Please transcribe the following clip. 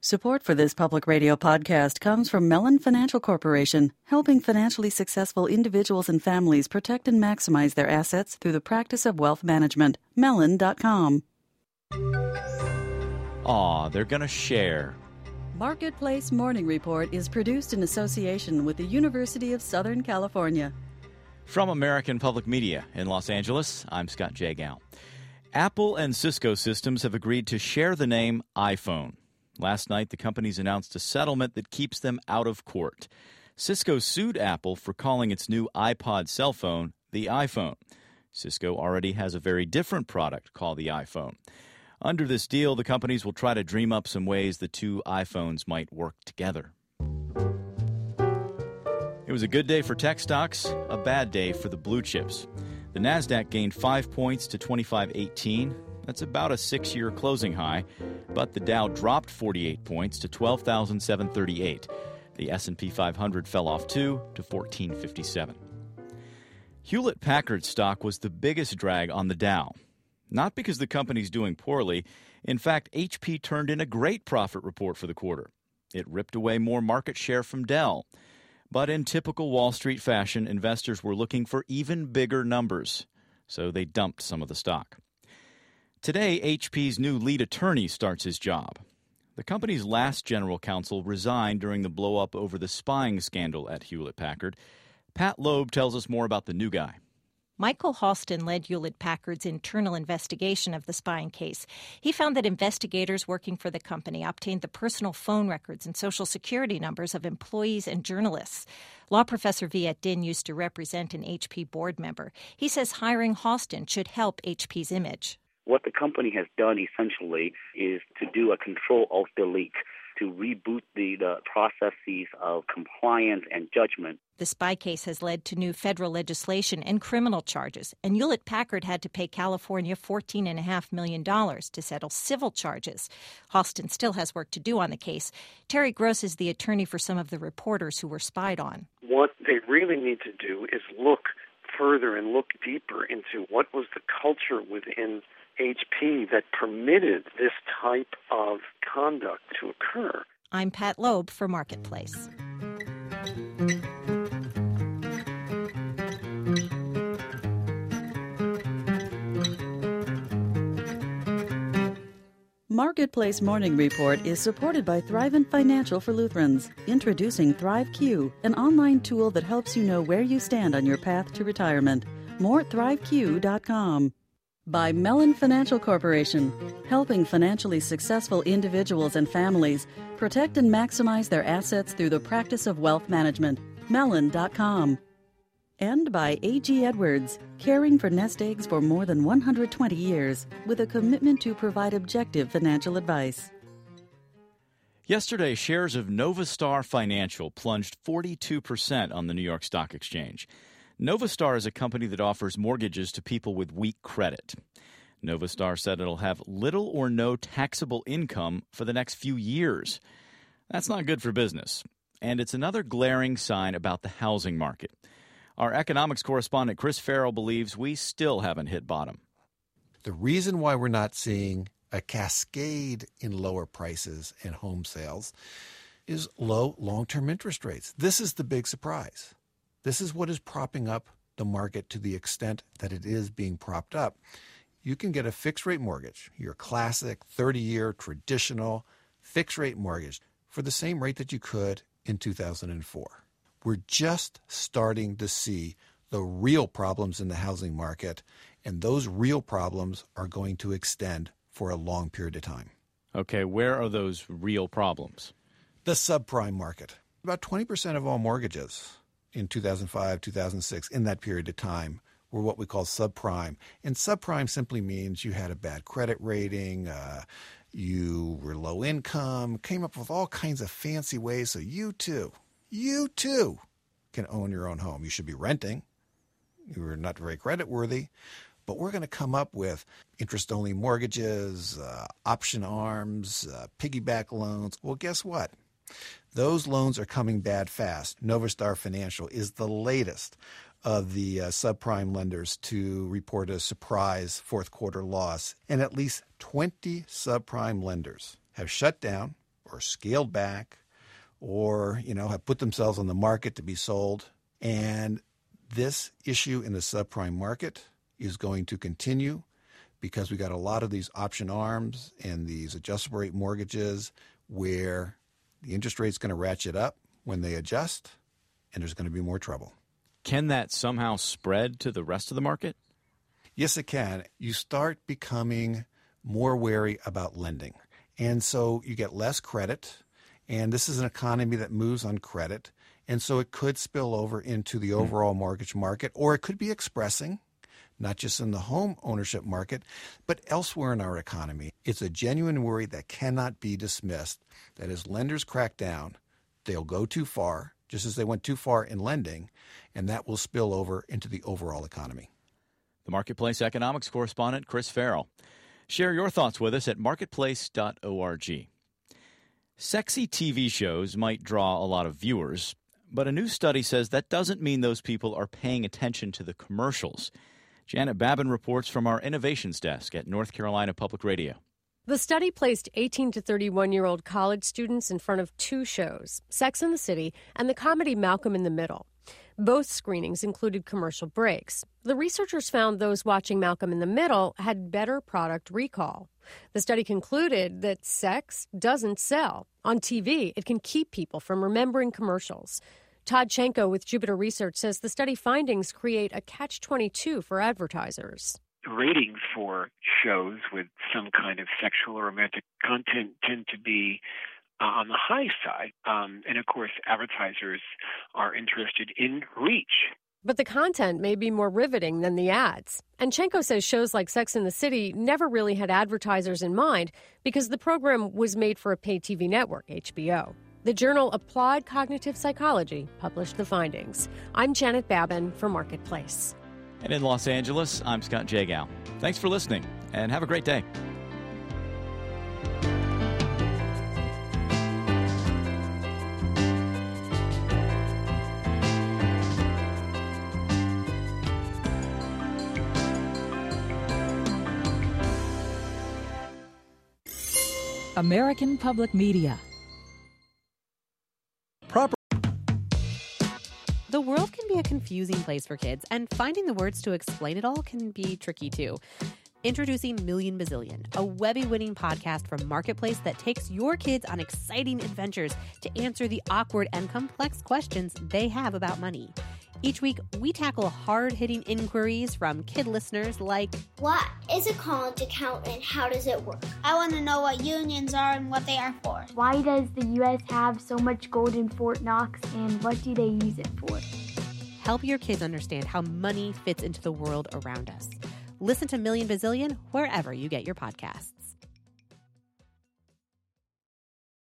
Support for this public radio podcast comes from Mellon Financial Corporation, helping financially successful individuals and families protect and maximize their assets through the practice of wealth management. Mellon.com. Aw, they're going to share. Marketplace Morning Report is produced in association with the University of Southern California. From American Public Media in Los Angeles, I'm Scott J. Gow. Apple and Cisco Systems have agreed to share the name iPhone. Last night, the companies announced a settlement that keeps them out of court. Cisco sued Apple for calling its new iPod cell phone the iPhone. Cisco already has a very different product called the iPhone. Under this deal, the companies will try to dream up some ways the two iPhones might work together. It was a good day for tech stocks, a bad day for the blue chips. The Nasdaq gained 5 points to 2518. That's about a 6-year closing high, but the Dow dropped 48 points to 12,738. The S&P 500 fell off 2 to 1457. Hewlett-Packard stock was the biggest drag on the Dow. Not because the company's doing poorly. In fact, HP turned in a great profit report for the quarter. It ripped away more market share from Dell. But in typical Wall Street fashion, investors were looking for even bigger numbers, so they dumped some of the stock. Today, HP's new lead attorney starts his job. The company's last general counsel resigned during the blow-up over the spying scandal at Hewlett-Packard. Pat Loeb tells us more about the new guy. Michael Halston led Hewlett-Packard's internal investigation of the spying case. He found that investigators working for the company obtained the personal phone records and Social Security numbers of employees and journalists. Law professor Viet Din used to represent an HP board member. He says hiring Halston should help HP's image. What the company has done essentially is to do a Control-Alt-Delete, to reboot the processes of compliance and judgment. The spy case has led to new federal legislation and criminal charges, and Hewlett-Packard had to pay California $14.5 million to settle civil charges. Halston still has work to do on the case. Terry Gross is the attorney for some of the reporters who were spied on. What they really need to do is look further and look deeper into what was the culture within HP that permitted this type of conduct to occur. I'm Pat Loeb for Marketplace. Marketplace Morning Report is supported by Thrivent Financial for Lutherans. Introducing ThriveQ, an online tool that helps you know where you stand on your path to retirement. More at ThriveQ.com. By Mellon Financial Corporation, helping financially successful individuals and families protect and maximize their assets through the practice of wealth management. Mellon.com. And by A.G. Edwards, caring for nest eggs for more than 120 years, with a commitment to provide objective financial advice. Yesterday, shares of Novastar Financial plunged 42% on the New York Stock Exchange. Novastar is a company that offers mortgages to people with weak credit. Novastar said it'll have little or no taxable income for the next few years. That's not good for business. And it's another glaring sign about the housing market. Our economics correspondent Chris Farrell believes we still haven't hit bottom. The reason why we're not seeing a cascade in lower prices and home sales is low long-term interest rates. This is the big surprise. This is what is propping up the market to the extent that it is being propped up. You can get a fixed-rate mortgage, your classic 30-year traditional fixed-rate mortgage, for the same rate that you could in 2004. We're just starting to see the real problems in the housing market, and those real problems are going to extend for a long period of time. Okay, where are those real problems? The subprime market. About 20% of all mortgages in 2005, 2006, in that period of time, were what we call subprime. And subprime simply means you had a bad credit rating, you were low income, came up with all kinds of fancy ways so you too can own your own home. You should be renting. You were not very creditworthy. But we're going to come up with interest-only mortgages, option arms, piggyback loans. Well, guess what? Those loans are coming bad fast. Novastar Financial is the latest of the subprime lenders to report a surprise fourth quarter loss. And at least 20 subprime lenders have shut down or scaled back or, have put themselves on the market to be sold. And this issue in the subprime market is going to continue because we got a lot of these option arms and these adjustable rate mortgages where the interest rate's going to ratchet up when they adjust, and there's going to be more trouble. Can that somehow spread to the rest of the market? Yes, it can. You start becoming more wary about lending. And so you get less credit, and this is an economy that moves on credit. And so it could spill over into the overall mortgage market, or it could be expressing, not just in the home ownership market, but elsewhere in our economy. It's a genuine worry that cannot be dismissed, that as lenders crack down, they'll go too far, just as they went too far in lending, and that will spill over into the overall economy. The Marketplace economics correspondent, Chris Farrell. Share your thoughts with us at marketplace.org. Sexy TV shows might draw a lot of viewers, but a new study says that doesn't mean those people are paying attention to the commercials. Janet Babin reports from our innovations desk at North Carolina Public Radio. The study placed 18 to 31-year-old college students in front of two shows, Sex and the City and the comedy Malcolm in the Middle. Both screenings included commercial breaks. The researchers found those watching Malcolm in the Middle had better product recall. The study concluded that sex doesn't sell. On TV, it can keep people from remembering commercials. Todd Chenko with Jupiter Research says the study findings create a catch-22 for advertisers. Ratings for shows with some kind of sexual or romantic content tend to be on the high side. And of course, advertisers are interested in reach. But the content may be more riveting than the ads. And Chenko says shows like Sex and the City never really had advertisers in mind because the program was made for a paid TV network, HBO. The journal Applied Cognitive Psychology published the findings. I'm Janet Babin for Marketplace. And in Los Angeles, I'm Scott Jagow. Thanks for listening, and have a great day. American Public Media. The world can be a confusing place for kids, and finding the words to explain it all can be tricky too. Introducing Million Bazillion, a Webby-winning podcast from Marketplace that takes your kids on exciting adventures to answer the awkward and complex questions they have about money. Each week, we tackle hard-hitting inquiries from kid listeners like, what is a college account and how does it work? I want to know what unions are and what they are for. Why does the U.S. have so much gold in Fort Knox and what do they use it for? Help your kids understand how money fits into the world around us. Listen to Million Bazillion wherever you get your podcasts.